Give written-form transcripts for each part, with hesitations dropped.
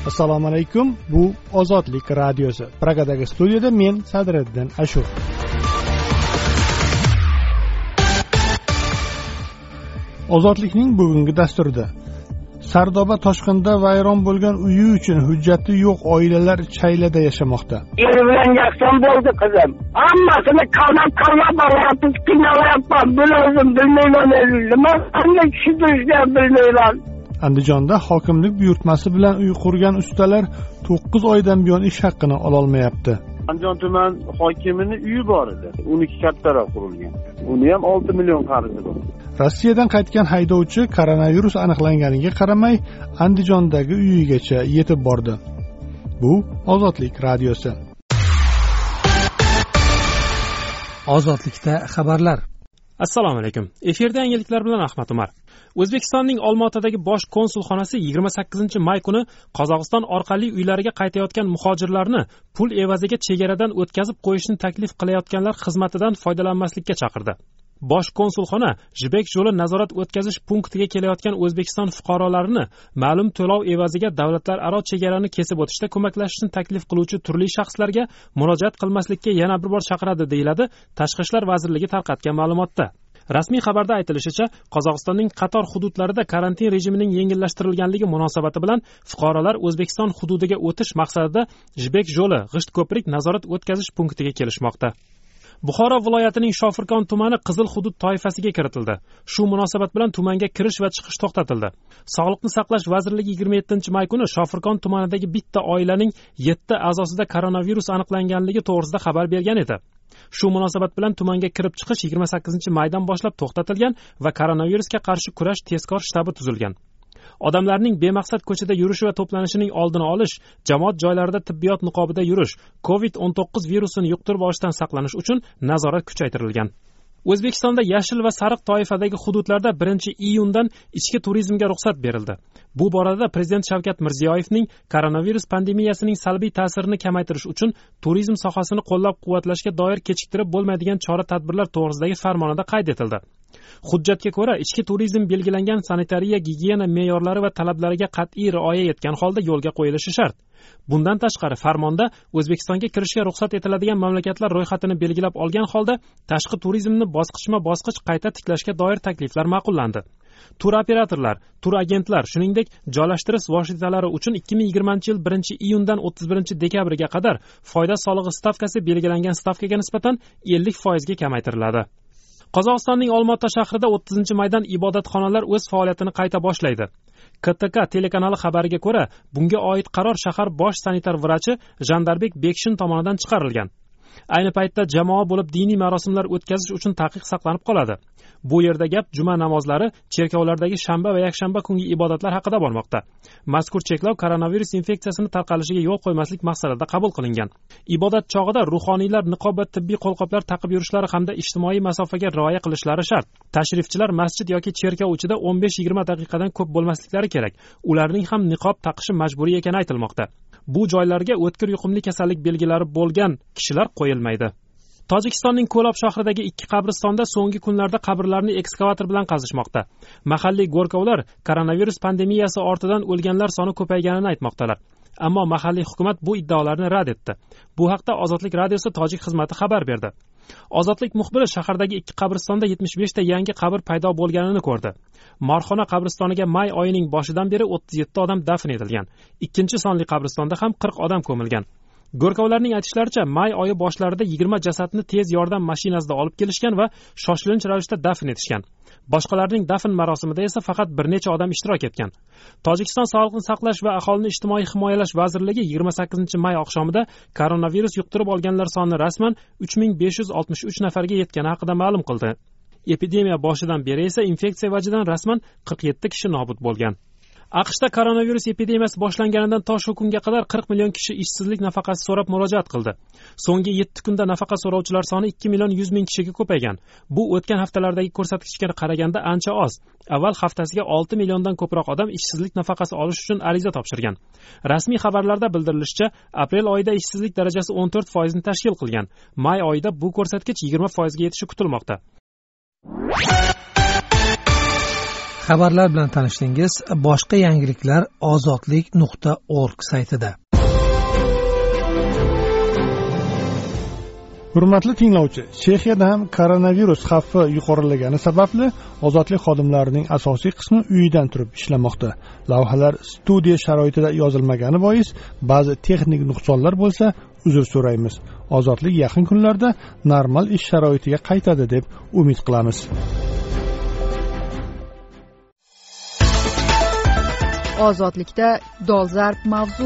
Assalomu alaykum. Bu Ozodlik radiosi. Pragadagi studiyada men Sadriddin Ashur. Ozodlikning bugungi dasturida Sardoba toshqinda vayron bo'lgan uyi uchun hujjati yo'q oilalar Chaylada yashamoqda. Eri bilan yakson bo'ldi qizim. Hammasini qarab boryapmiz, qiynalyapman. Buni o'zim bilmayman. Nima qanday tushuntirishni bilmayman. Andijonda hokimlik buyurtmasi bilan uy qurgan ustalar 9 oydan buyon ish haqqini ola olmayapti. Andijon tuman hokimining uyi bor edi. Uniki kattaroq qurilgan. Uni ham 6 million qarzi bor. Rossiyadan qaytgan haydovchi koronavirus aniqlanganiga qaramay Andijondagi uyigacha yetib bordi. Bu Ozodlik radiosi. Ozodlikda xabarlar. Assalomu alaykum. Efirda yangiliklar bilan Ahmad Umar. O'zbekistonning Olmaotadagi bosh konsulxonasi 28-may kuni Qozog'iston orqali uylariga qaytayotgan muhojirlarni pul evaziga chegaradan o'tkazib qo'yishni taklif qilayotganlar xizmatidan foydalanmaslikka chaqirdi. Bosh konsulxona Jibek yo'li nazorat o'tkazish punktiga kelayotgan O'zbekiston fuqarolarini ma'lum to'lov evaziga davlatlararo chegarani kesib o'tishda ko'maklashishni taklif qiluvchi turli shaxslarga murojaat qilmaslikka yana bir bor chaqiradi, deyiladi Tashqi ishlar vazirligi tarqatgan ma'lumotda. Rasmiy xabarda aytilishicha, Qozog'istonning qator hududlarida karantin rejimining yengillashtirilganligi munosabati bilan fuqarolar O'zbekiston hududiga o'tish maqsadida Jibek yo'li g'isht ko'prik nazorat o'tkazish punktiga kelishmoqda. Buxoro viloyatining Shofirkon tumani qizil hudud toifasiga kiritildi. Shu munosabat bilan tumanga kirish va chiqish to'xtatildi. Sog'liqni saqlash vazirligi 27-may kuni Shofirkon tumanidagi bitta oilaning 7 a'zosida koronavirus aniqlanganligi to'g'risida xabar bergan edi. Shu munosabat bilan tumanga kirib chiqish 28-maydan boshlab to'xtatilgan va koronavirusga qarshi kurash tezkor shtabi tuzilgan. Odamlarning bemaqsad ko'chada yurishi va to'planishining oldini olish, jamoat joylarida tibbiyot niqobida yurish, COVID-19 virusini yuqtirib olishdan saqlanish uchun nazorat kuchaytirilgan. O'zbekistonda yashil va sariq toifadagi hududlarda 1-iyundan ichki turizmga ruxsat berildi. Bu borada Prezident Shavkat Mirziyoyevning koronavirus pandemiyasining salbiy ta'sirini kamaytirish uchun turizm sohasini qo'llab-quvvatlashga doir kechiktirib bo'lmaydigan chora-tadbirlar to'g'risidagi farmonida qayd etildi. Hujjatga ko'ra, ichki turizm belgilangan sanitariya gigiyena me'yorlari va talablariga qat'iy rioya etgan holda yo'lga qo'yilishi shart. Bundan tashqari, farmonda O'zbekistonga kirishga ruxsat etiladigan mamlakatlar ro'yxatini belgilab olgan holda tashqi turizmni bosqichma-bosqich qayta tiklashga doir takliflar ma'qullandi. Tur operatorlar, tur agentlar, shuningdek, joylashtirish vositalari uchun 2020-yil 1-iyundan 31-dekabrga qadar foyda solig'i stavkasi belgilangan stavkaga nisbatan 50% ga kamaytiriladi. Qozog'istonning Olmaota shahrida 30-maydan ibodatxonalar o'z faoliyatini qayta boshlaydi. KTK telekanali xabariga ko'ra, bunga oid qaror shahar bosh sanitar vrachi Jandarbek Bekshin tomonidan chiqarilgan. Ayni paytda jamoa bo'lib diniy marosimlar o'tkazish uchun taqiq saqlanib qoladi. Bu yerda gap juma namozlari, cherkovlardagi shanba va yakshanba kungi ibodatlar haqida bormoqda. Mazkur cheklov koronavirus infeksiyasini tarqalishiga yo'l qo'ymaslik maqsadida qabul qilingan. Ibodat chog'ida ruhoniylar niqob va tibbiy qo'lqoplar taqib yurishlari hamda ijtimoiy masofaga rioya qilishlari shart. Tashrifchilar masjid yoki cherkov ichida 15-20 daqiqadan ko'p bo'lmasliklari kerak. Ularning ham niqob taqishi majburiy ekani aytilmoqda. Bu joylarga o'tkir yuqumli kasallik belgilari bo'lgan kishilar qo'yilmaydi. Tojikistonning Ko'lob shahridagi 2 qabristonda so'nggi kunlarda qabrlarni ekskavator bilan qazishmoqda. Mahalliy go'rkovlar koronavirus pandemiyasi ortidan o'lganlar soni ko'payganini aytmoqdalar. Ammo mahalliy hukumat bu iddaolarni rad etdi. Bu haqda Ozodlik radiosi tojik xizmati xabar berdi. Ozodlik muxbiri shahardagi 2 qabristonda 75 ta yangi qabr paydo bo'lganini ko'rdi. Marxona qabristoniga may oyining boshidan beri 37 odam dafn etilgan. Ikkinchi sonli qabristonda ham 40 odam ko'milgan. Go'rkovlarning aytishlaricha, may oyi boshlarida 20 jasadni tez yordam mashinasida olib kelishgan va shoshilinch ravishda dafn etishgan. Boshqalarning dafn marosimida esa faqat bir necha odam ishtirok etgan. Tojikiston Sog'liqni saqlash va aholini ijtimoiy himoyalash vazirligi 28-may oqshomida koronavirus yuqtirib olganlar soni rasman 3563 nafarga yetgani haqida ma'lum qildi. Epidemiya boshidan beri esa infeksiya vajidan rasman 47 kishi nobud bo'lgan. AQShda koronavirus epidemiyasi boshlanganidan to shu kunga qadar 40 million kishi ishsizlik nafaqasi so'rab murojaat qildi. So'nggi 7 kunda nafaqa so'rovchilar soni 2 million 100 ming kishiga ko'paygan. Bu o'tgan haftalardagi ko'rsatkichga qaraganda ancha oz. Avval haftasiga 6 milliondan ko'proq odam ishsizlik nafaqasi olish uchun ariza topshirgan. Rasmiy xabarlarda bildirilishicha, aprel oyida ishsizlik darajasi 14% ni tashkil qilgan. May oyida bu ko'rsatkich 20% ga yetishi kutilmoqda. Xabarlar bilan tanishdingiz. Boshqa yangiliklar ozodlik.org saytida. Hurmatli tinglovchi, Chexiyada ham koronavirus xavfi yuqorilagani sababli ozodlik xodimlarining asosiy qismi uyidan turib ishlamoqda. Lavhalar studiya sharoitida yozilmagani bois ba'zi texnik nuqsonlar bo'lsa, uzr so'raymiz. Ozodlik yaqin kunlarda normal ish sharoitiga qaytadi deb umid qilamiz. Ozodlikda dolzarb mavzu.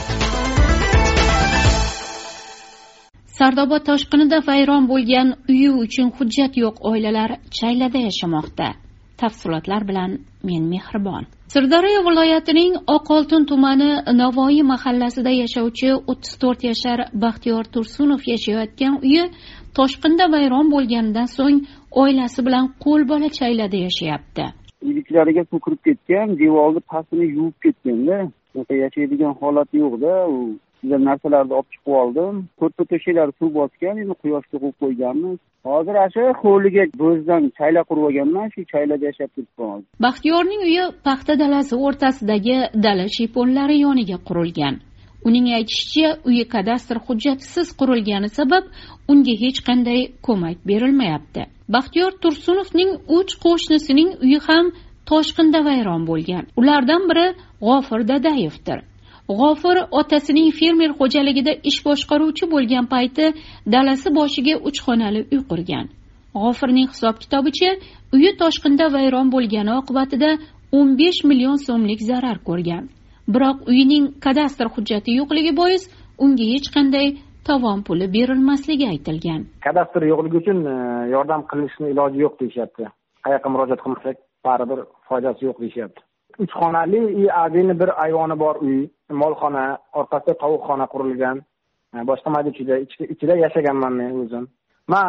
Sardoba toshqinida vayron bo'lgan uyi uchun hujjat yo'q oilalar Chaylada yashamoqda. Tafsilotlar bilan men Mehribon. Sirdaryo viloyatining Oqoltin tumani Navoiy mahallasida yashovchi 34 yashar Baxtiyor Tursunov yashayotgan uyi toshqinda vayron bo'lganidan so'ng oilasi bilan qo'lbola Chaylada yashayapti. Iliklariga suv kirib ketgan, devorni pastini yuvib ketganda, yashaydigan holat yo'qda, narsalarni olib chiqib oldim. To'rtta to'shaklar suv bosgan, endi quyoshga qo'yib qo'yganmiz. Hozir asha hovliga bo'zdan chayla qurib olganman, shu chaylada yashab turibman. Baxtiyorning uyi paxta dalasi o'rtasidagi dala shiponlari yoniga qurilgan. Uning aytishicha, uyi kadastr hujjatisiz qurilgani sabab unga hech qanday ko'mak berilmayapti. Baxtiyor Tursunovning 3 qo'shnisining uyi ham toshqinda vayron bo'lgan. Ulardan biri G'ofir Dadayevdir. G'ofir otasining fermer xo'jaligida ish boshqaruvchi bo'lgan payti dalasi boshiga 3 xonali uy qurgan. G'ofirning hisob-kitobicha uyi toshqinda vayron bo'lgani oqibatida 15 million so'mlik zarar ko'rgan. Biroq uyining kadastr hujjati yo'qligi bois unga hech qanday tovon puli berilmasligi aytilgan. Kadastr yo'qligi uchun yordam qilishning iloji yo'q deyapti. Qayerga murojaat qilmasak, baribir foydasi yo'q deyapti. 3 xonali adini bir ayvoni bor uy, molxona, orqasida tovuqxona qurilgan. Boshqa mayda ichida yashaganman men o'zim. Men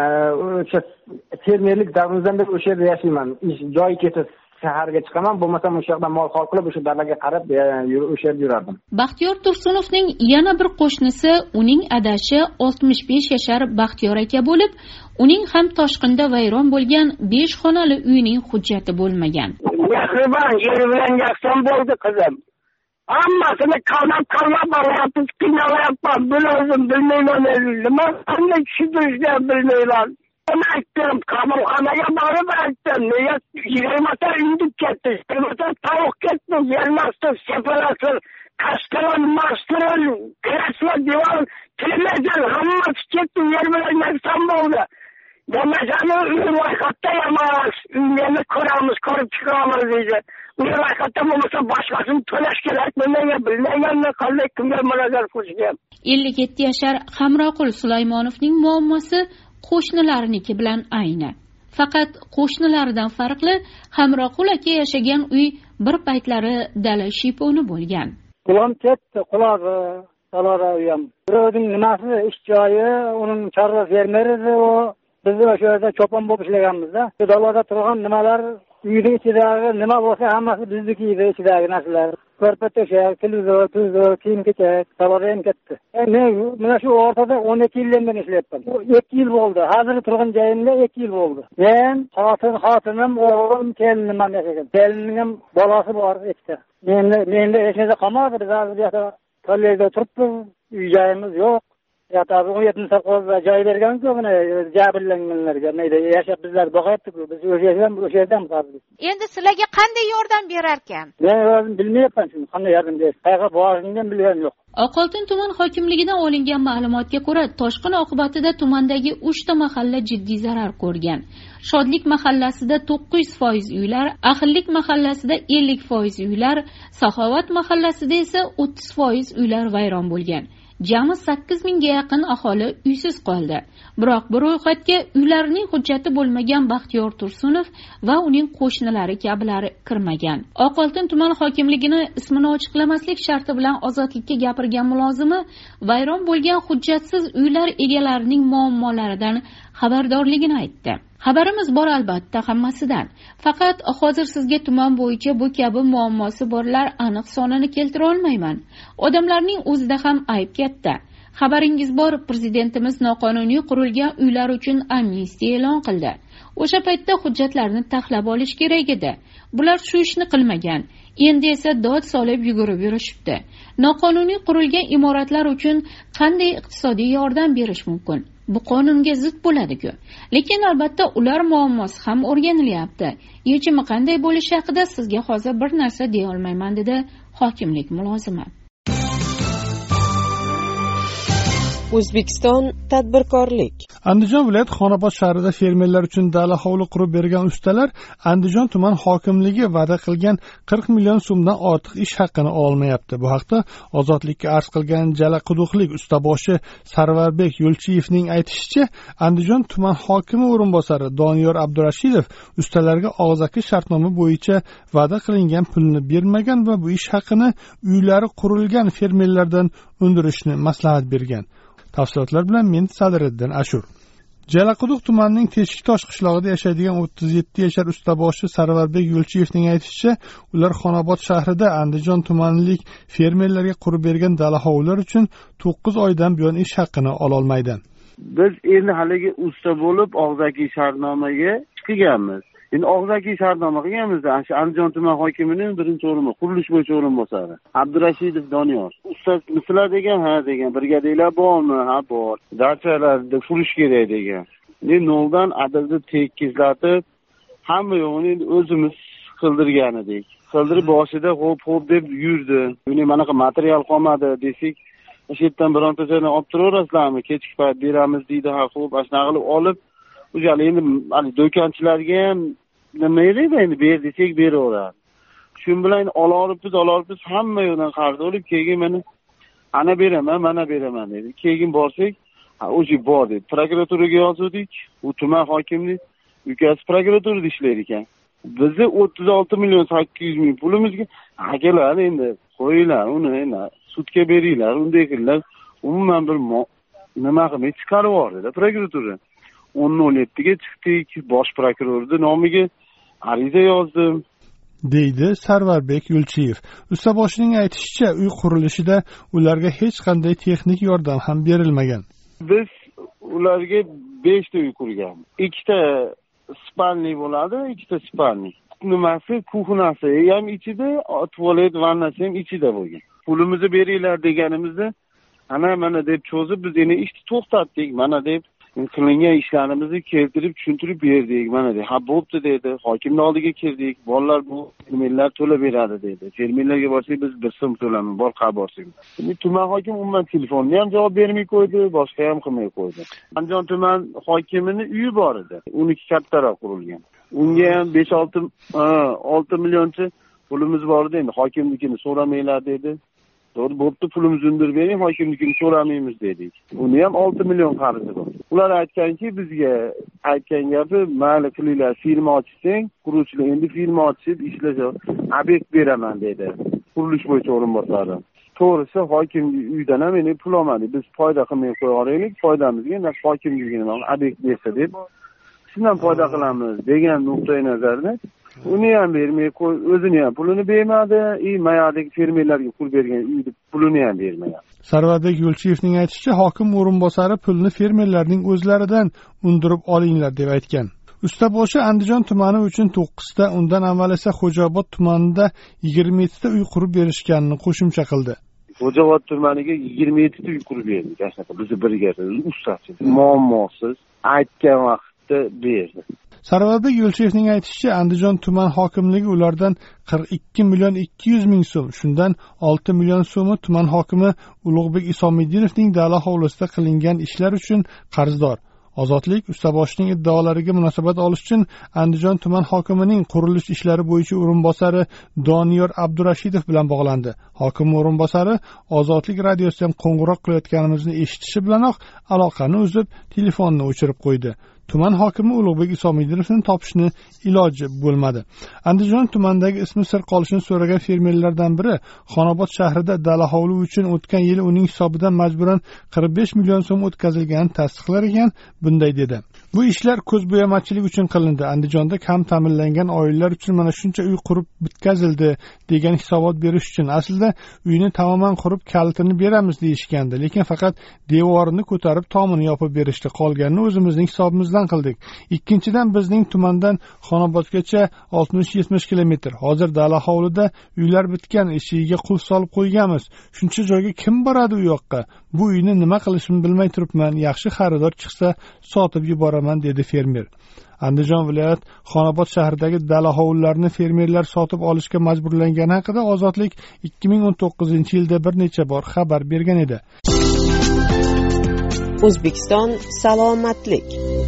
o'sha fermerlik davrimizdan beri o'sha yerda yashayman. Joyi ketsa shaharga chiqaman, bo'lmasam o'sha yerdan mol xol qilib o'sha dalaga qarab o'sha yerda yurardim. Baxtiyor Tursunovning yana bir qo'shnisi uning adashi 65 yashar Baxtiyor aka bo'lib, uning ham toshqinda vayron bo'lgan 5 xonali uyining hujjati bo'lmagan. Mehribon yer bilan yakson bo'ldi qizim. Hammasini qanab boryapmiz, qiynalyapman. Buni o'zim bilmayman. Nima qanday tushuntirishni bilmayman. Men aytdim, qamoqxonaga borib aytdim. Nega 20 ta uyni ketdi, 20 ta tovuq ketdi, yermasdi, separatlar, kastalan, master, kreslo, divan, televizor, hammasi ketdi, yer bilan yakson bo'ldi. Demasani uy ro'yxatda emas, uyni ko'ramiz, ko'rib chiqamiz deydi. Uy ro'yxatda bo'lmasa boshqasini to'lash kerak, bilmaganman qanday kimga murojaat qilishgan. 57 yashar Hamroqul Sulaymonovning muammosi qo'shnilarniki bilan ayni. Faqat qo'shnilaridan farqli, Hamroqul aka yashagan uy bir paytlari dala shiponi bo'lgan. Qulam ketdi, qulog'i, salora uyam. Birovning nimasi ish joyi, uning chorva fermeri o biz o'sha yerda cho'pon bo'lib ishlaganmiz-da. Dalada turgan nimalar, uyning ichidagi nima bo'lsa hammasi bizniki edi, ichidagi narsalar. Ko'rpa to'shak, televizor, tuzor, kiyim-kechak, salora ham ketdi. Men mana shu o'rtada 12 yildan ishlayapman. 2 yil bo'ldi. Hozir turgan joyimda 2 yil bo'ldi. Men xotinim, o'g'lim, kelinim ham yashagan. Kelinning ham bolasi bor ikkita. Menda hech narsa qolmadi. Biz hozir bu yerda kollejda turibmiz. Uy joyimiz yo'q. Tabi 17 savqozda joy bergan-ku buni jabrlanganlarga. Mayda yashab bizlar boqyapti-ku. Biz o'sha yerdan qoldik. Endi sizlarga qanday yordam berar ekan? Men o'zim bilmayapman shuni, qanday yordam berish. Qayerga borishimni bilganim yo'q. Oqoltin tuman hokimligidan olingan ma'lumotga ko'ra, toshqin oqibatida tumandagi 3 ta mahalla jiddiy zarar ko'rgan. Shodlik mahallasida 900% uylar, Ahillik mahallasida 50% uylar, Saxovat mahallasida esa 30% uylar vayron bo'lgan. Jami 8 mingga yaqin aholi uysiz qoldi. Biroq bu ro'yxatga uylarining hujjati bo'lmagan Baxtiyor Tursunov va uning qo'shnilari kabilari kirmagan. Oqoltin tuman hokimligini ismini ochiqlamaslik sharti bilan ozodlikka gapirgan mulozimi vayron bo'lgan hujjatsiz uylar egalarining muammolaridan xabardorligini aytdi. Xabarimiz bor albatta hammasidan. Faqat hozir sizga tuman bo'yicha bu kabi muammosi borlar aniq sonini keltira olmayman. Odamlarning o'zida ham ayb katta. Xabaringiz bor, prezidentimiz noqonuniy qurilgan uylar uchun amnistiya e'lon qildi. o'sha paytda hujjatlarni taxlab olish kerak edi. Bular shu ishni qilmagan. Endi esa dod solib yugurib yurishibdi. Noqonuniy qurilgan imoratlar uchun qanday iqtisodiy yordam berish mumkin? Bu qonunga zid bo'ladi-ku. Lekin albatta ular muammosi ham o'rganilyapti. Yechimi qanday bo'lishi haqida sizga hozir bir narsa deya olmayman, dedi hokimlik mulozimi. O'zbekiston tadbirkorlik. Andijon viloyat Xonobod shahrida fermerlar uchun dala hovli qurib bergan ustalar Andijon tuman hokimligi va'da qilgan 40 million so'mdan ortiq ish haqqini olmayapti. Bu haqda Ozodlikka arz qilgan jalaquduqlik ustaboshi Sarvarbek Yo'lchiyevning aytishicha, Andijon tuman hokimi o'rinbosari Doniyor Abdurashidov ustalarga og'zaki shartnoma bo'yicha va'da qilingan pulni bermagan va bu ish haqqini uylari qurilgan fermerlardan undirishni maslahat bergan. Tafsilotlar bilan men Sadiriddin Ashur. Jalaquduq tumanining Teshiktosh qishlog'ida yashaydigan 37 yashar ustaboshi Sarvarbek Yo'lchiyevning aytishicha, ular Xonobod shahrida Andijon tumanilik fermerlarga qurib bergan dala hovlilar uchun 9 oydan buyon ish haqqini ola olmaydi. Biz endi haligi usta bo'lib og'zaki shartnomaga chiqganmiz. Endi og'zaki shartnoma qilganmizda, shu Andijon tuman hokimining birinchi o'rinbosari, qurilish bo'yicha o'rinbosari Abdurashidov Doniyor. Usta mislar degan, ha degan, brigadelar bormi? Ha bor. Dachalarda qurish kerak degan. Endi noldan adadni tekizlatib, hamma yo'g'ini o'zimiz qildirgan edik. Qildirib boshida xo'p deb yurdi. Buni manaqa material qolmadi desak, o'sha yerdan bironta joydan olib turaverasizlarmi? Kechki payt beramiz deydi, ha xo'p, ashuna qilib olib, o'sha endi do'konchilarga ham nima edi, endi ber desak beraveradi. Shu bilan olib hamma yo'ldan qarz olib, keyin mana beraman dedi. Keyin borsak, o'sha bor dedi. Prokuraturaga yozdik, u tuman hokimlik ukasi prokuraturada ishlar ekan. Bizni 36 million 800 ming pulimizga akalar endi qo'yinglar, uni endi sudga beringlar, unday qilinglar. Umuman bir nima qilmay chiqarib yubordi prokuratura. 10.07ga chiqdik, bosh prokurorning nomiga ariza yozdim, deydi Sarvarbek Yo'lchiyev. Ustaboshining aytishicha, uy qurilishida ularga hech qanday texnik yordam ham berilmagan. Biz ularga 5 ta uy qurganmiz. 2 ta spalni bo'ladi, 2 ta spalni. Nimasi, kuxnasi ham ichida, tualet, vannasi ham ichida bo'lgan. Pulimizni beringlar deganimizda, mana deb cho'zib biz endi ishni to'xtatdik, mana deb qilingan ishlarimizni keltirib tushuntirib berdik, mana deb. Ha bo'pti dedi. Hokimning oldiga kirdik. Bolalar bu fermerlar to'lab beradi dedi. Fermerlarga borsak biz 1 so'm to'lamiz, borqa borsak. Endi tuman hokim umuman telefonga ham javob bermay qo'ydi, boshqa ham qilmay qo'ydi. Andijon tuman hokimining uyi bor edi. Uniki kattaroq qurilgan. Unga ham 5-6 millioncha pulimiz bor edi. Endi hokimlikini so'ramanglar dedi. To'g'ri, bo'pti, pulimizni undirib bering, hokimlikni so'ramaymiz dedik. Uni ham 6 million qarzi bor. Ular aytganki, bizga aytgan gapi, mayli qilinglar, firma ochsang, quruvchilar endi firma ochib ishlashadi, obyekt beraman dedi. Qurilish bo'yicha o'rinbosari. To'g'risi, hokimlik uydan ham endi pul olmadik. Biz foyda qilmay qo'yaylik, foydamizga endi hokimlikning obyekt bersa deb, shundan foyda qilamiz degan nuqtai nazarda uni ham bermay qo'y, o'zini ham pulini bermadi, mayadagi fermerlarga pul bergan uyni pulini ham bermagan. Sarvarbek Yo'lchiyevning aytishicha, hokim o'rinbosari pulni fermerlarning o'zlaridan undirib olinglar deb aytgan. Ustaboshi Andijon tumani uchun 9 ta, undan avval esa Xo'jaobod tumanida 27 ta uy qurib berishganini qo'shimcha qildi. Xo'jaobod tumaniga 27 ta uy qurib berdik, ashaqa bizni birga ustachi, muammosiz aytgan vaqtda berdi. Sarvarbek Yo'lchiyevning aytishicha, Andijon tuman hokimligi ulardan 42 million 200 ming so'm, shundan 6 million so'mi tuman hokimi Ulug'bek Isomiddinovning dala hovlisida qilingan ishlar uchun qarzdor. Ozodlik ustaboshining iddaolariga munosabat olish uchun Andijon tuman hokimining qurilish ishlari bo'yicha o'rinbosari Doniyor Abdurashidov bilan bog'landi. Hokim o'rinbosari Ozodlik radiosidan qo'ng'iroq qilayotganimizni eshitishi bilanoq aloqani uzib, telefonni o'chirib qo'ydi. Tuman hokimi Ulug'bek Isomiddinovni topishni iloji bo'lmadi. Andijon tumanidagi ismi sir qolishini so'ragan fermerlardan biri Xonobod shahrida dala hovli uchun o'tgan yili uning hisobidan majburan 45 million so'm o'tkazilganini tasdiqlar ekan, bunday dedi. Bu ishlar ko'zbo'yamachilik uchun qilindi. Andijonda kam ta'minlangan oilalar uchun mana shuncha uy qurib bitkazildi degan hisobot berish uchun. Aslida uyni tamoman qurib kalitini beramiz deyishgandi, lekin faqat devorini ko'tarib tomini yopib berishdi. Qolganini o'zimizning hisobimizdan farzand qildik. Ikkinchidan bizning tumandan Xonobodgacha 60-70 kilometr. Hozir dala hovlida uylar bitgan, eshigiga qulf solib qo'yganmiz. Shuncha joyga kim boradi u yoqqa? Bu uyni nima qilishimni bilmay turibman. Yaxshi xaridor chiqsa sotib yuboraman, dedi fermer. Andijon viloyat Xonobod shahridagi dala hovlilarni fermerlar sotib olishga majburlangani haqida Ozodlik 2019-yilda bir necha bor xabar bergan edi. O'zbekiston salomatlik.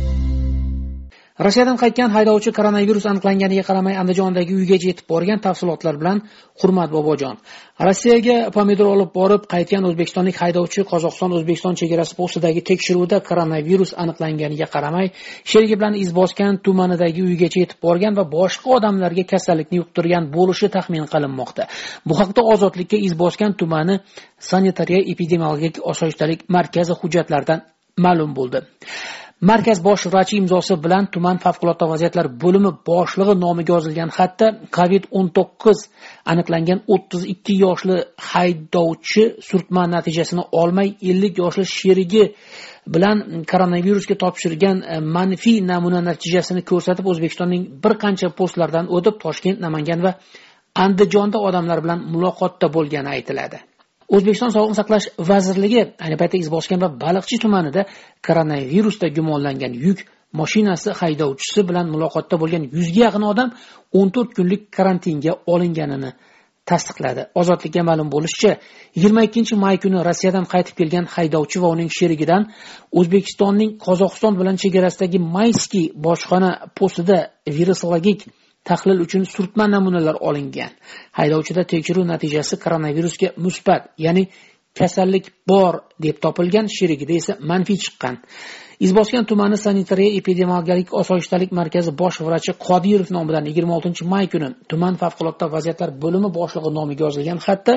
Rossiyadan qaytgan haydovchi koronavirus aniqlanganiga qaramay Andijondagi uygacha yetib borgan. Tafsilotlar bilan Hurmat Bobojon. Rossiyaga pomidor olib borib qaytgan o'zbekistonlik haydovchi Qozog'iston-O'zbekiston chegarasi postidagi tekshiruvda koronavirus aniqlanganiga qaramay sherigi bilan Izboskan tumanidagi uygacha yetib borgan va boshqa odamlarga kasallikni yuqtirgan bo'lishi taxmin qilinmoqda. Bu haqda Ozodlikka Izboskan tumani sanitariya epidemiologik osoyishtalik markazi hujjatlaridan ma'lum bo'ldi. Markaz bosh vrachi imzosi bilan tuman favqulodda vaziyatlar bo'limi boshlig'i nomiga yozilgan xatda COVID-19 aniqlangan 32 yoshli haydovchi surtma natijasini olmay 50 yoshli sherigi bilan koronavirusga topshirgan manfiy namuna natijasini ko'rsatib O'zbekistonning bir qancha postlardan o'tib Toshkent, Namangan va Andijonda odamlar bilan muloqotda bo'lgani aytiladi. O'zbekiston Sog'liqni saqlash vazirligi ayni paytda Izboskan va Baliqchi tumanida koronavirusda gumonlangan yuk mashinasi haydovchisi bilan muloqotda bo'lgan 100 ga yaqin odam 14 kunlik karantinga olinganini tasdiqladi. Ozodlikka ma'lum bo'lishicha, 22-may kuni Rossiyadan qaytib kelgan haydovchi va uning sherigidan O'zbekistonning Qozog'iston bilan chegarasidagi Mayskiy bojxona postida virusologik tahlil uchun surtma namunalar olingan. Haydovchida tekshiruv natijasi koronavirusga musbat, ya'ni kasallik bor deb topilgan, sherigida esa manfiy chiqqan. Izboskan tumani sanitariya epidemiologik osoyishtalik markazi bosh vrachi Qodirov nomidan 26-may kuni tuman favqulodda vaziyatlar bo'limi boshlig'i nomiga yozilgan xatda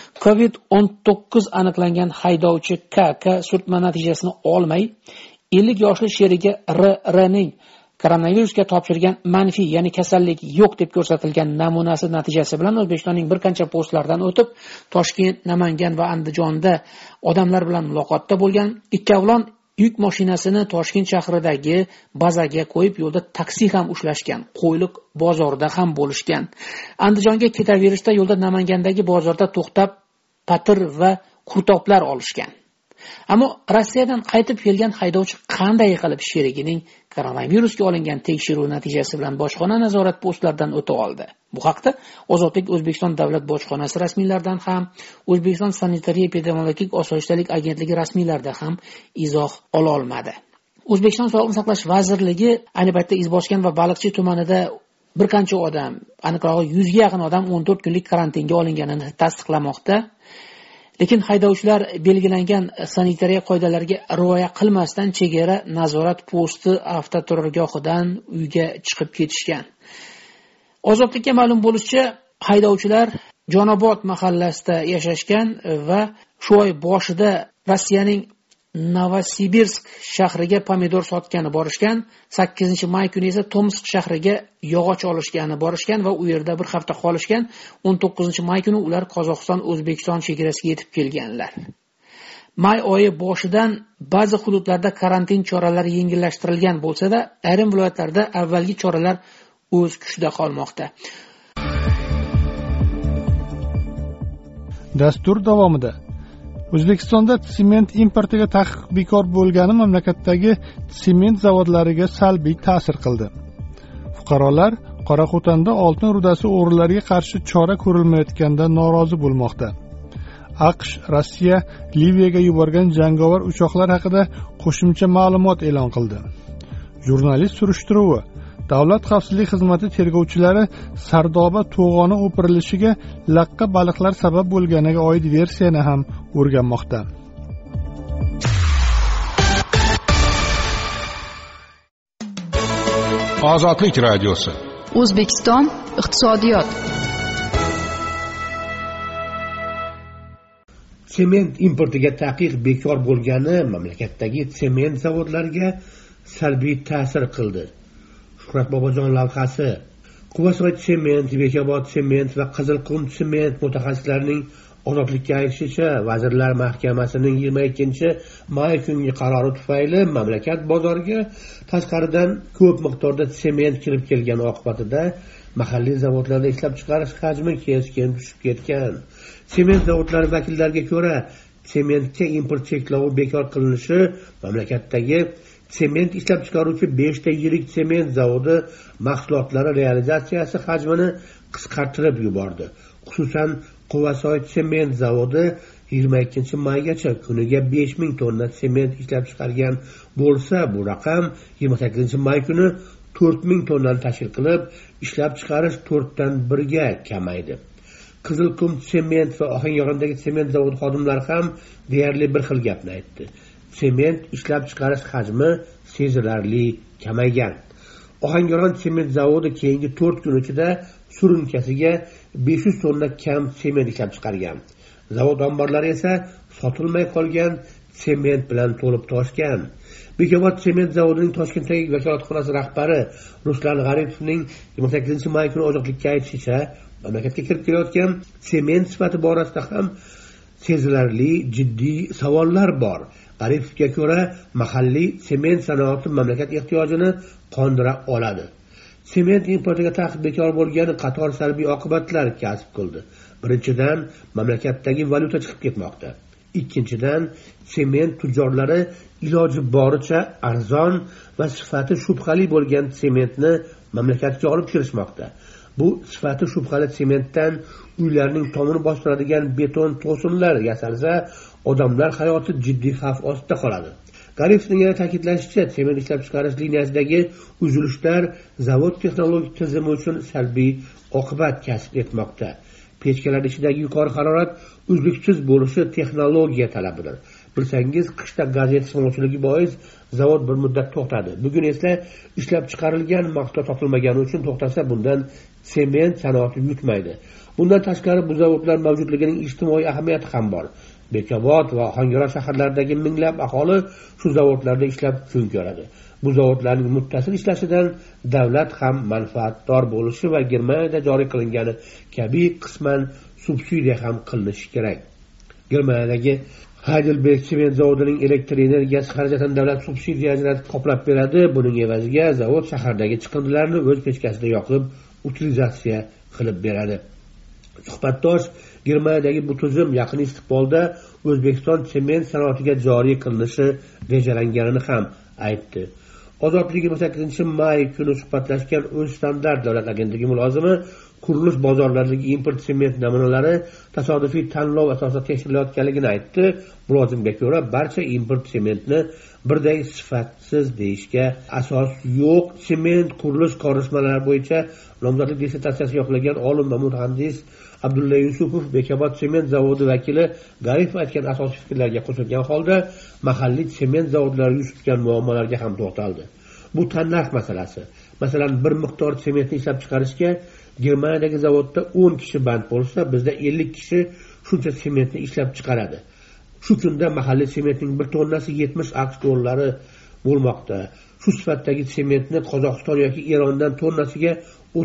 COVID-19 aniqlangan haydovchi KK surtma natijasini olmay 50 yoshli sherigi RRning koronavirusga topshirgan manfiy, ya'ni kasallik yo'q deb ko'rsatilgan namunasi natijasi bilan O'zbekistonning bir qancha postlaridan o'tib Toshkent, Namangan va Andijonda odamlar bilan muloqotda bo'lgan. Ikkovlon yuk mashinasini Toshkent shahridagi bazaga qo'yib yo'lda taksi ham ushlashgan. Qo'yliq bozorida ham bo'lishgan. Andijonga ketaverishda yo'lda Namangandagi bozorda to'xtab patir va qurtoplar olishgan. Ammo Rossiyadan qaytib kelgan haydovchi qanday qilib sherigining koronavirusga olingan tekshiruv natijasi bilan bojxona nazorat postlaridan o'ta oldi? Bu haqda Ozodlik O'zbekiston davlat bojxonasi rasmiylaridan ham, O'zbekiston sanitariya epidemiologik osoyishtalik agentligi rasmiylarida ham izoh ola olmadi. O'zbekiston Sog'liqni saqlash vazirligi ayni paytda Izboskan va Baliqchi tumanida bir qancha odam, aniqrog'i 100 ga yaqin odam 14 kunlik karantinga olinganini tasdiqlamoqda. Lekin haydovchilar belgilangan sanitariya qoidalariga rioya qilmasdan chegara nazorat posti avtoturargohidan uyga chiqib ketishgan. Ozodlikka ma'lum bo'lishicha, haydovchilar Jonobod mahallasida yashashgan va shu oy boshida Rossiyaning Novosibirsk shahriga pomidor sotgani borishgan. 8-may kuni esa Tomsk shahriga yog'och olishgani borishgan va u yerda bir hafta qolishgan. 19-may kuni ular Qozog'iston O'zbekiston chegarasiga yetib kelganlar. May oyi boshidan ba'zi hududlarda karantin choralari yengillashtirilgan bo'lsa-da, ayrim viloyatlarda avvalgi choralar o'z kuchida qolmoqda. Dastur davomida O'zbekistonda sement importiga taqiq bekor bo'lgani mamlakatdagi sement zavodlariga salbiy ta'sir qildi. Fuqarolar Qoraqo'tonda oltin rudasi o'g'rilariga qarshi chora ko'rilmayotganidan norozi bo'lmoqda. AQSh Rossiya Liviyaga yuborgan jangovar uchoqlar haqida qo'shimcha ma'lumot e'lon qildi. Jurnalist surishtiruvi: Davlat xavfsizlik xizmati tergovchilari Sardoba to'g'oni o'pirilishiga laqqa baliqlar sabab bo'lganiga oid versiyani ham o'rganmoqda. Ozodlik radiosi. O'zbekiston iqtisodiyot. Sement importiga taqiq bekor bo'lgani mamlakatdagi sement zavodlariga salbiy ta'sir qildi. Shuhrat Bobojon lavhasi. Quvasoy sement, Bekobod sement va Qizilqum sement mutaxassislarining Ozodlikka aytishicha, Vazirlar Mahkamasining 22-may kungi qarori tufayli mamlakat bozoriga tashqaridan ko'p miqdorda sement kirib kelgani oqibatida mahalliy zavodlarda ishlab chiqarish hajmi keskin tushib ketgan. Sement zavodlari vakillariga ko'ra, sementga import cheklovi bekor qilinishi mamlakatdagi sement ishlab chiqaruvchi 5 ta yirik sement zavodi mahsulotlari realizatsiyasi hajmini qisqartirib yubordi. Xususan, Quvasoy sement zavodi 22-maygacha kuniga 5000 tonna sement ishlab chiqargan bo'lsa, bu raqam 28-may kuni 4000 tonnani tashkil qilib, ishlab chiqarish 4dan 1ga kamaydi. Qizilqum sement va Ohangarondagi sement zavodi xodimlari ham deyarli bir xil gapni aytdi. Sement ishlab chiqarish hajmi sezilarli kamaygan. Ohangaron sement zavodi keyingi 4 kun ichida surunkasiga 500 tonna kam sement ishlab chiqargan. Zavod omborlari esa sotilmay qolgan sement bilan to'lib toshgan. Bekobod sement zavodining Toshkentdagi vakolatxonasi rahbari Ruslan G'aripovning 28-may kuni ozodlikka aytishicha, mamlakatga kirib kelayotgan sement sifati borasida ham sezilarli jiddiy savollar bor. G'aripovga ko'ra, mahalliy sement sanoati mamlakat ehtiyojini qondira oladi. Sement importiga taqiq bekor bo'lgani qator salbiy oqibatlar kasb qildi. Birinchidan, mamlakatdagi valyuta chiqib ketmoqda. Ikkinchidan, sement tujjorlari iloji boricha arzon va sifati shubhali bo'lgan sementni mamlakatga olib kirishmoqda. Bu sifati shubhali sementdan uylarning tomini bostiradigan beton to'sinlar yasalsa, odamlar hayoti jiddiy xavf ostida qoladi. G'aripovning yana ta'kidlashicha, sement ishlab chiqarish liniyasidagi uzilishlar zavod texnologik tizimi uchun salbiy oqibat kasb etmoqda. Pechkalar ichidagi yuqori harorat uzluksiz bo'lishi texnologiya talabidir. Bilsangiz, qishda gaz yetishmovchiligi bois zavod bir muddat to'xtadi. Bugun esa ishlab chiqarilgan mahsulot topilmagani uchun to'xtasa, bundan sement sanoati yutmaydi. Bundan tashqari, bu zavodlar mavjudligining ijtimoiy ahamiyati ham bor. Bekobod va Ohangaron shaharlaridagi minglab aholi shu zavodlarda ishlab kun ko'radi. Bu zavodlarning muttasil ishlashidan davlat ham manfaatdor bo'lishi va Germaniyada joriy qilingani kabi qisman subsidiya ham qilinishi kerak. Germaniyadagi Heidelberg sement zavodining elektr energiyasi xarajatini davlat subsidiya ajratib qoplab beradi. Buning evaziga zavod shahardagi chiqindilarni o'z pechkasida yoqib, utilizatsiya qilib beradi. Suhbatdosh Germaniyadagi bu tuzum yaqin istiqbolda O'zbekiston sement sanoatiga joriy qilinishi rejalanganini ham aytdi. Ozodlik 28-may kuni suhbatlashgan O'zstandart davlat agentligi mulozimi qurilish bozorlaridagi import sement namunalari tasodifiy tanlov asosida tekshirilayotganligini aytdi. Mulozimga ko'ra, barcha import sementni birday sifatsiz deyishga asos yo'q. Sement qurilish ko'rishmalari bo'yicha nomzodlik dissertatsiyasi yoqlagan olim va mutaxassis Abdulla Yusupov Bekobod sement zavodi vakili G'aripov aytgan asosiy fikrlarga qo'shilgan holda mahalliy sement zavodlari yuz tutgan muammolarga ham to'xtaldi. Bu tannarx masalasi. Masalan, bir miqdor sementni ishlab chiqarishga Germaniyadagi zavodda 10 kishi band bo'lsa, bizda 50 kishi shuncha sementni ishlab chiqaradi. Shu kunda mahalliy sementning 1 tonnasi 70 AQSh dollari bo'lmoqda. Shu sifatdagi sementni Qozog'iston yoki Erondan tonnasiga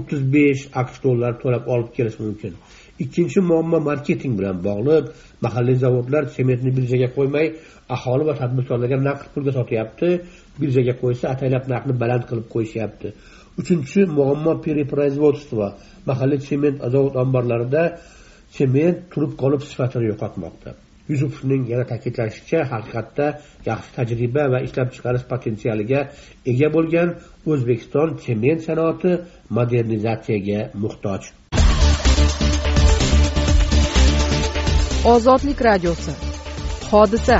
35 AQSh dollari to'lab olib kelish mumkin. Ikkinchi muammo marketing bilan bog'liq. Mahalliy zavodlar sementni birjaga qo'ymay, aholi va tadbirkorlarga naqd pulga sotyapti. Birjaga qo'ysa, ataylab narxni baland qilib qo'yishyapti. Uchinchi muammo periproizvodstvo. Mahalliy sement zavod omborlarida sement turib qolib sifatini yo'qotmoqda. Yusupovning yana ta'kidlashicha, haqiqatda yaxshi tajriba va ishlab chiqarish potensialiga ega bo'lgan O'zbekiston sement sanoati modernizatsiyaga muhtoj. Ozodlik radiosi. Hodisa.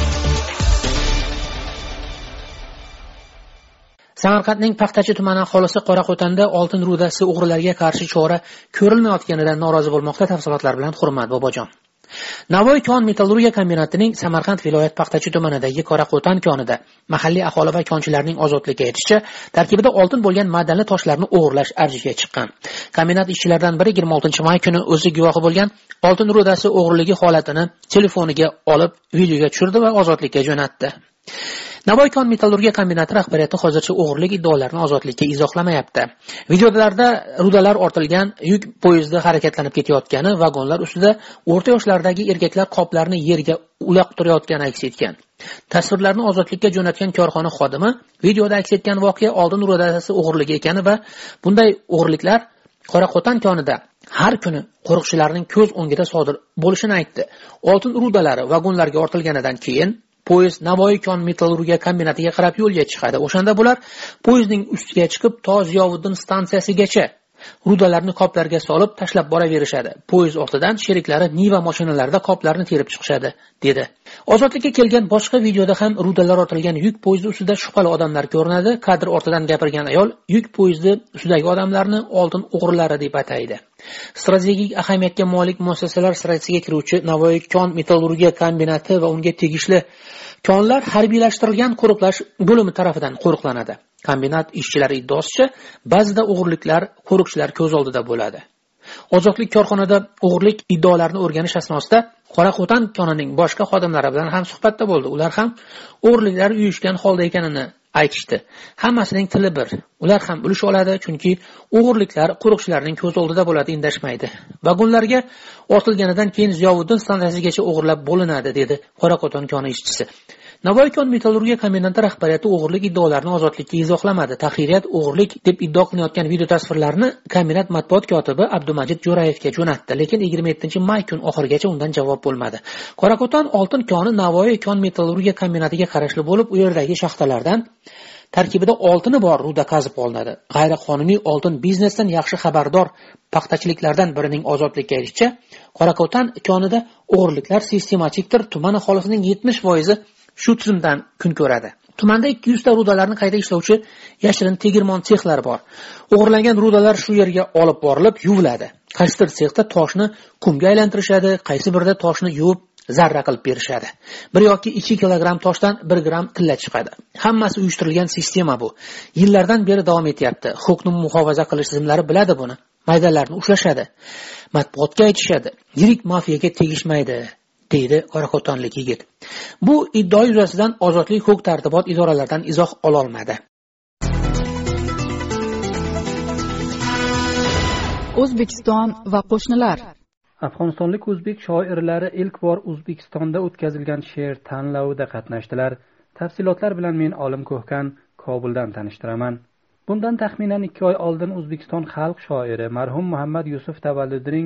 Samarqandning Paxtachi tumani aholisi Qoraqo'tonda oltin rudasi o'g'rilariga qarshi chora ko'rilmayotganidan norozi bo'lmoqda. Tafsilotlar bilan Hurmat Bobojon. Navoiy kon metallurgiya kombinatining Samarqand viloyat Paxtachi tumanidagi Qoraqo'ton konida mahalliy aholi va konchilarning ozodlikka aytishicha, tarkibida oltin bo'lgan madanli toshlarni o'g'irlash avjiga chiqqan. Kombinat ishchilaridan biri 26-may kuni o'zi guvohi bo'lgan oltin rudasi o'g'riligi holatini telefoniga olib videoga tushirdi va ozodlikka jo'natdi. Navoiy kon-metallurgiya kombinati rahbariyati hozircha o'g'irlik iddaolarini ozodlikka izohlamayapti. Videolarda rudalar ortilgan yuk poyezdi harakatlanib ketayotgani, vagonlar ustida o'rta yoshlardagi erkaklar qoplarni yerga uloqtirayotgani aks etgan. Tasvirlarni ozodlikka jo'natgan korxona xodimi videoda aks etgan voqea oltin rudasi o'g'irligi ekani va bunday o'g'irliklar Qoraqo'ton konida har kuni qo'riqchilarning ko'z o'ngida sodir bo'lishini aytdi. Oltin rudalari vagonlarga ortilganidan keyin poyezd Navoiy kon-metallurgiya kombinatiga qarab yo'lga chiqadi. O'shanda bular poyezdning ustiga chiqib, to Ziyovuddin stansiyasigacha rudalarni qoplarga solib tashlab boraverishadi. Poyezd ortidan sheriklari Niva mashinalarida qoplarni terib chiqishadi, dedi. Ozodlikka kelgan boshqa videoda ham rudalar ortilgan yuk poyezdi ustida shubhali odamlar ko'rinadi. Kadr ortidan gapirgan ayol yuk poyezdi ustidagi odamlarni oltin o'g'rilari deb ataydi. Strategik ahamiyatga molik muassasalar sirasiga kiruvchi Navoiy kon-metallurgiya kombinati va unga tegishli konlar harbiylashtirilgan qo'riqlash bo'limi tomonidan qo'riqlanadi. Kombinat ishchilari iddaosicha, ba'zida o'g'irliklar qo'riqchilar ko'z oldida bo'ladi. Ozodlik korxonada o'g'irlik iddaolarini o'rganish asnosida Qoraqo'ton konining boshqa xodimlari bilan ham suhbatda bo'ldi. Ular ham o'g'irliklar uyushgan holda ekanini aytishdi. Hammasining tili bir. Ular ham ulush oladi, chunki o'g'irliklar qo'riqchilarning ko'z oldida bo'ladi, indashmaydi. Vagonlarga ortilganidan keyin Ziyovuddin stansiyasigacha o'g'irlab bo'linadi, dedi Qoraqo'ton koni ishchisi. Navoiy kon-metallurgiya kombinati rahbariyati o'g'irlik iddaolarini ozodlikka izohlamadi. Tahririyat o'g'irlik deb iddio qilinayotgan video tasvirlarni kombinat matbuot kotibi Abdumajid Jo'rayevga jo'natdi, lekin 27-may kun oxirigacha undan javob bo'lmadi. Qoraqo'ton oltin koni Navoiy kon-metallurgiya kombinatiga qarashli bo'lib, u yerdagi shaxtalardan tarkibida oltini bor ruda qazib olinadi. G'ayriqonuniy oltin biznesdan yaxshi xabardor paxtachiliklardan birining ozodlikka erishicha, Qoraqo'ton konida o'g'irliklar sistematikdir. Tuman aholisining 70% shu tizimdan kun ko'radi. Tumanda 200 ta rudalarni qayta ishlovchi yashirin tegirmon sexlar bor. O'g'irlangan rudalar shu yerga olib borilib yuviladi. Qaysidir sexda toshni qumga aylantirishadi, qaysi birida toshni yuvib zarra qilib berishadi. 1 yoki 2 kilogramm toshdan 1 gram tilla chiqadi. Hammasi uyushtirilgan sistema bu. Yillardan beri davom etyapti. Huquqni muhofaza qilish tizimlari biladi buni. Maydalarni ushlashadi. Matbuotga aytishadi. Yirik mafiyaga tegishmaydi, deydi Qoraqo'tonlik yigit. Bu iddio yuzasidan ozodlik huquq tartibot idoralaridan izoh ola olmadi. O'zbekiston va qo'shnilar. Afg'onistonlik o'zbek shoirlari ilk bor O'zbekistonda o'tkazilgan she'r tanlovida qatnashdilar. Tafsilotlar bilan men Olim Ko'hkan Kobuldan tanishtiraman. Bundan taxminan 2 oy oldin O'zbekiston xalq shoiri marhum Muhammad Yusuf tavalludining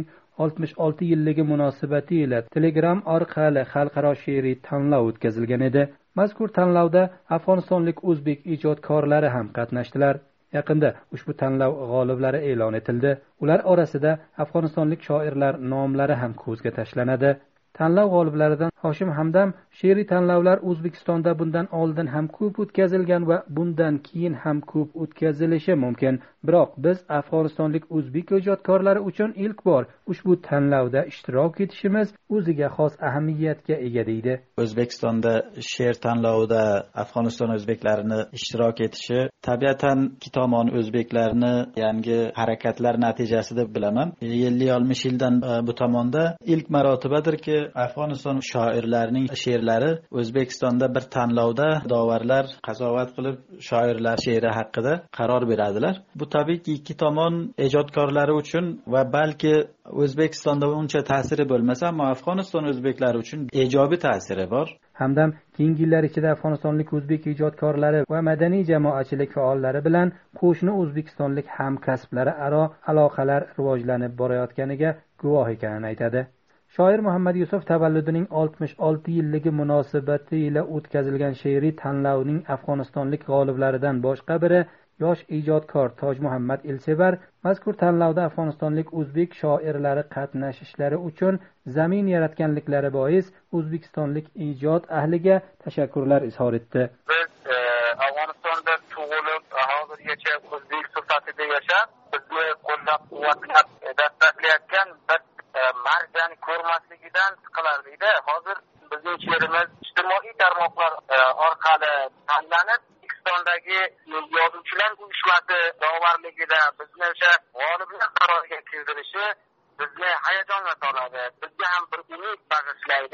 66 yilligi munosabati ila Telegram orqali xalqaro she'riy tanlov o'tkazilgan edi. Mazkur tanlovda afg'onistonlik o'zbek ijodkorlari ham qatnashdilar. Yaqinda ushbu tanlov g'oliblari e'lon etildi. Ular orasida afg'onistonlik shoirlar nomlari ham ko'zga tashlanadi. Tanlov g'oliblaridan Hoshim Hamdam she'riy tanlovlar O'zbekistonda bundan oldin ham ko'p o'tkazilgan va bundan keyin ham ko'p o'tkazilishi mumkin. Biroq biz afg'onistonlik o'zbek ijodkorlari uchun ilk bor ushbu tanlovda ishtirok etishimiz o'ziga xos ahamiyatga ega deydi. O'zbekistonda she'r tanlovida Afg'oniston o'zbeklarini ishtirok etishi tabiatan ikki tomon o'zbeklarni yangi harakatlar natijasi deb bilaman. 50-60 yildan bu tomonda ilk marotibadirki Afg'oniston shoirlarining she'rlari O'zbekistonda bir tanlovda da'vogarlar qazovat qilib shoirlar she'ri haqida qaror beradilar. Bu tabiiyki ikki tomon ijodkorlari uchun va balki O'zbekistonda uncha ta'siri bo'lmasa, ammo Afg'oniston o'zbeklari uchun ijobiy ta'siri bor. Hamdam keyingi yillar ichida afg'onistonlik o'zbek ijodkorlari va madaniy jamoatchilik faollari bilan qo'shni o'zbekistonlik hamkasblari aro aloqalar rivojlanib borayotganiga guvoh ekanini aytadi. Shoir Muhammad Yusuf tavalludining 66 yilligi munosabati ila o'tkazilgan she'riy tanlovning afg'onistonlik g'oliblaridan boshqa biri yosh ijodkor Toj Muhammad Elsevar mazkur tanlovda afg'onistonlik o'zbek shoirlari qatnashishlari uchun zamin yaratganliklari bois o'zbekistonlik ijod ahliga tashakkurlar izhor etdi. Biz Afg'onistonda tug'ilib, hozirgacha o'zbek sifatida yashab, bizni qo'llab-quvvatlab dastaklayotgan bir marjan ko'rmasligidan siqilardikda, hozir bizning she'rimiz ijtimoiy tarmoqlar orqali tanlanib, O'zbekistondagi yozuvchilar uyushmasi da'vogarligida bizni o'sha g'oliblar qaroriga kirdirishi bizni hayajonga soladi. Bizga ham bir umid bag'ishlaydi.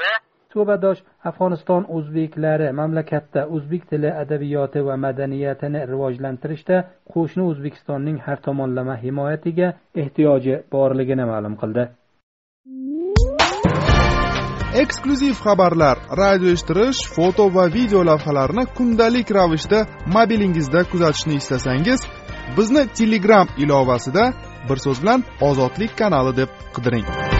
suhbatdosh Afg'oniston o'zbeklari mamlakatda o'zbek tili, adabiyoti va madaniyatini rivojlantirishda qo'shni O'zbekistonning har tomonlama himoyatiga ehtiyoji borligini ma'lum qildi. Eksklyuziv xabarlar, radio eshittirish, foto va video lavhalarni kundalik ravishda mobilingizda kuzatishni istasangiz, bizni Telegram ilovasida bir so'z bilan Ozodlik kanali deb qidiring.